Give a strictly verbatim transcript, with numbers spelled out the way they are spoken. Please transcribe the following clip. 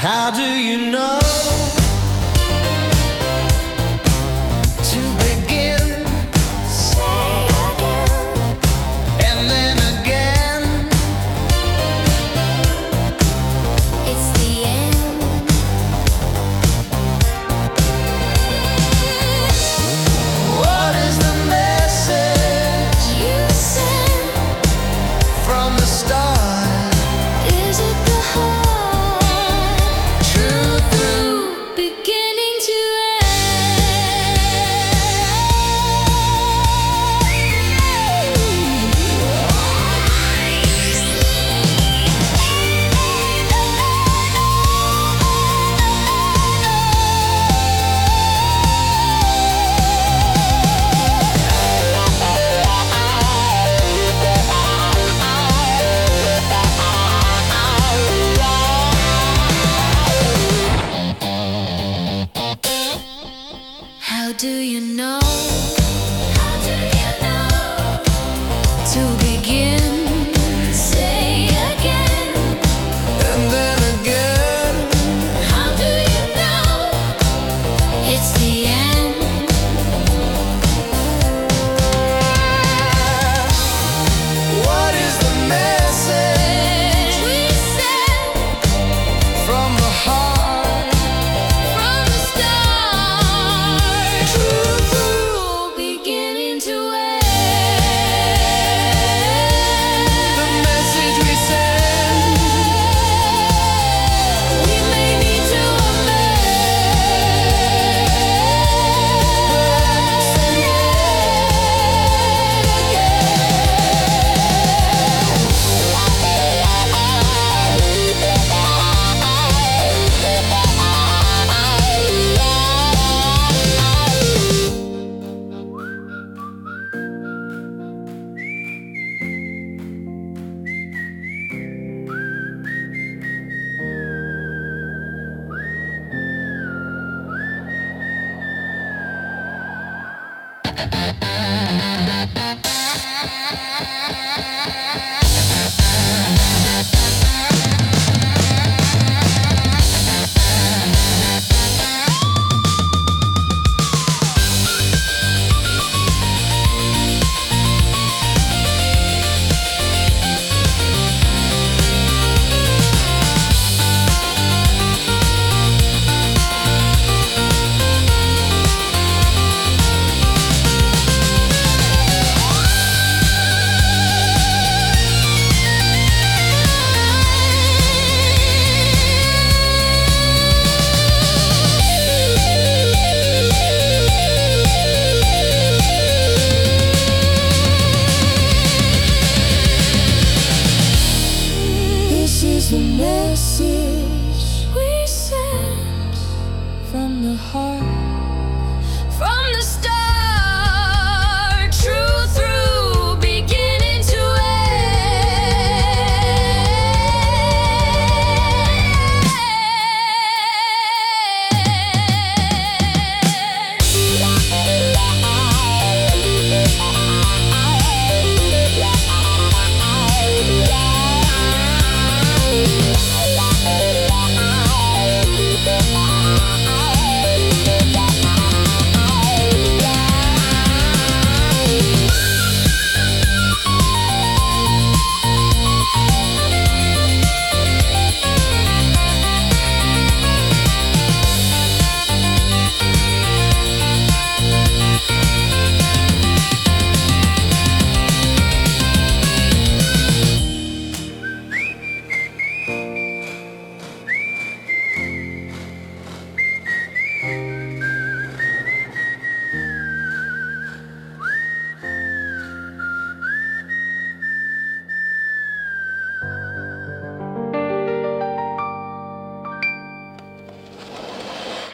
How do you know to begin? Say again, and then again. It's the end. What is the message you send from the start? Is it the heart? True through beginning to How do you know? How do you know? To begin, say again, and then again. How do you know? It's the end. What is the message we send from the heart? From the start, true through beginning to end. The message we send, we may need to This is the message we send from the heart.